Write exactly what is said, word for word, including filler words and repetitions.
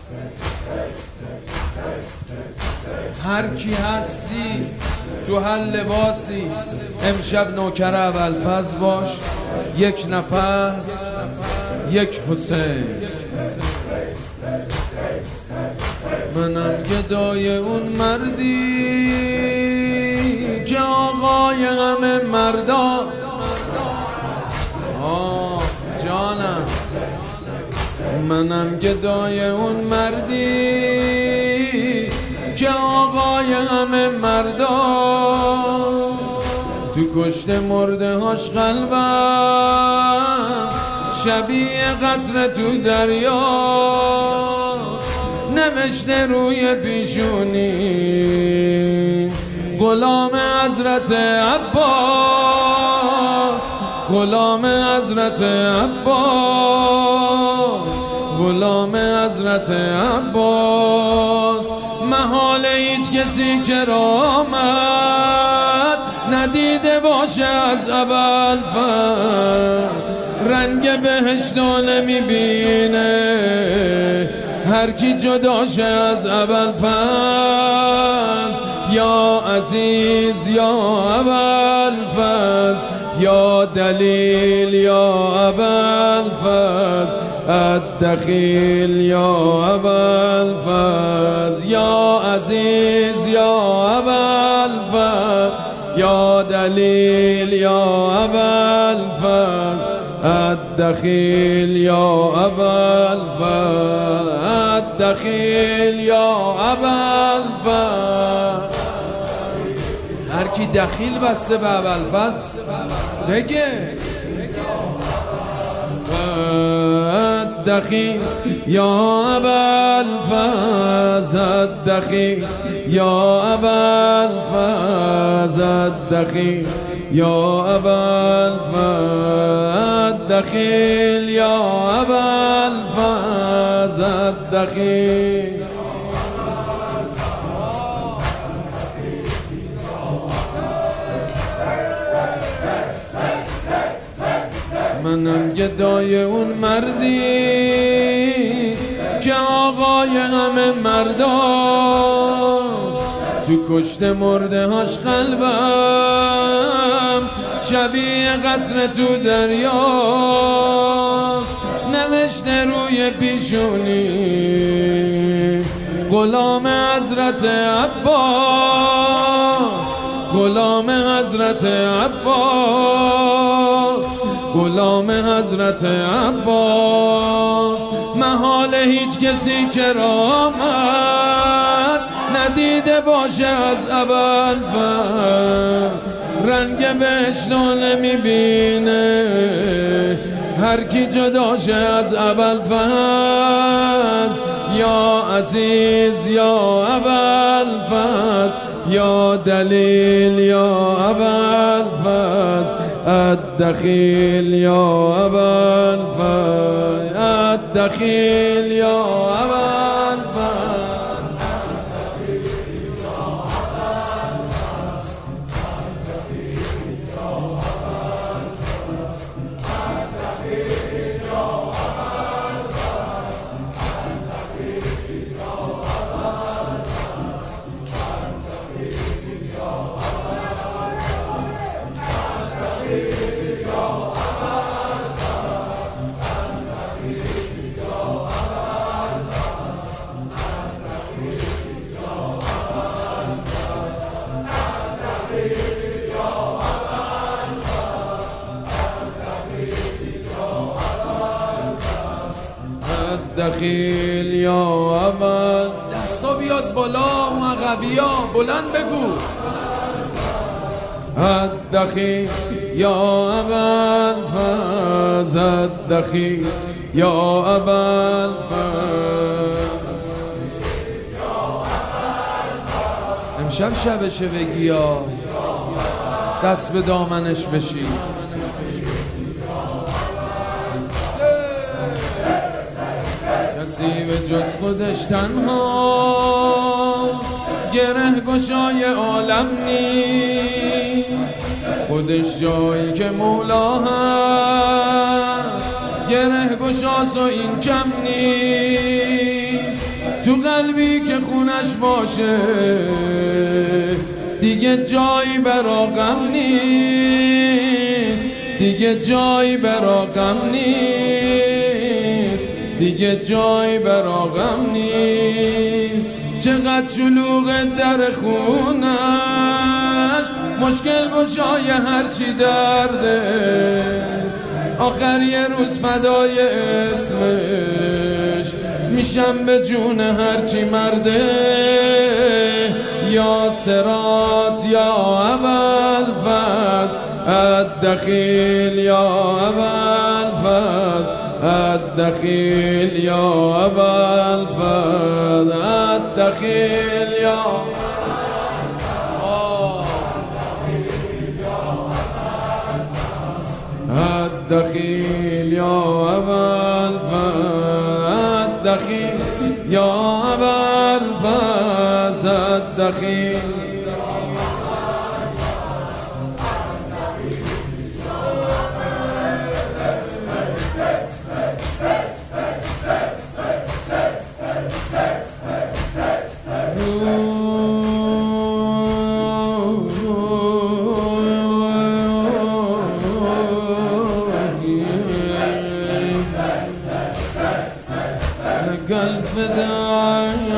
هر کی هستی تو هر لباسی امشب نوکر ابوالفضل باش. یک نفس یک حسین. منم گدای اون مردی که آقای همه مردا. آه جانم، منم گدای اون مردی که آقای همه مردا. تو کشت مرده هاش قلبم شبیه قطره تو دریا. نوشته روی پیشونی غلام حضرت عباس، غلام حضرت عباس، غلام حضرت عباس. محال هیچ کسی کرامت ندیده باشه از ابوالفضل. رنگ بهشتو نمیبینه هر کی جداشه از ابوالفضل. یا عزیز یا ابوالفضل، یا دلیل یا ابوالفضل، الدخیل یا ابوالفضل. یا عزیز یا ابوالفضل، یا دلیل یا ابوالفضل، الدخیل یا ابوالفضل، الدخیل یا ابوالفضل. هر کی دخیل بسته به ابوالفضل بگه الدخیل یا ابوالفضل، الدخیل یا ابوالفضل، الدخیل یا ابوالفضل، الدخیل یا ابوالفضل، الدخیل. منم گدای اون مردی که آقای همه مرداست. تو کشت مرده هاش قلبم شبیه قطره تو دریاست. نوشته روی پیشونی غلام حضرت عباس، غلام حضرت عباس، غلام حضرت عباس. محال هیچ کسی کرامت ندیده باشه از ابوالفضل. رنگ بهشتو نمیبینه هر کی جداشه از ابوالفضل. یا عزیز یا ابوالفضل، یا دلیل یا ابوالفضل، الدخیل یا ابوالفضل، الدخیل یا ابوالفضل. الدخیل یا ابوالفضل. دستا بیاد بالا اون عقبیا بلند بگو الدخیل یا ابوالفضل، الدخیل یا ابوالفضل. امشب شبشه بگی یا دست به دامنش بشی. کسی به جز خودش تنها گره گشای عالم نیست. خودش جایی که مولا هست گره گشاست و این کم نیست. تو قلبی که خونش باشه دیگه جایی برا غم نیست، دیگه جایی برا غم نیست، دیگه جایی برا غم نیست. چقدر شلوغ در خونش، مشکل گشای هرچی درده، آخر یه روز فدای اسمش میشم به جون هرچی مرده. یا صراط یا اول فد الدخیل، یا اول فد الدخیل، یا اول فد الدخیل، یا الدخیل، یا اول فد الدخیل، یا اول فد الدخیل. قلب فداي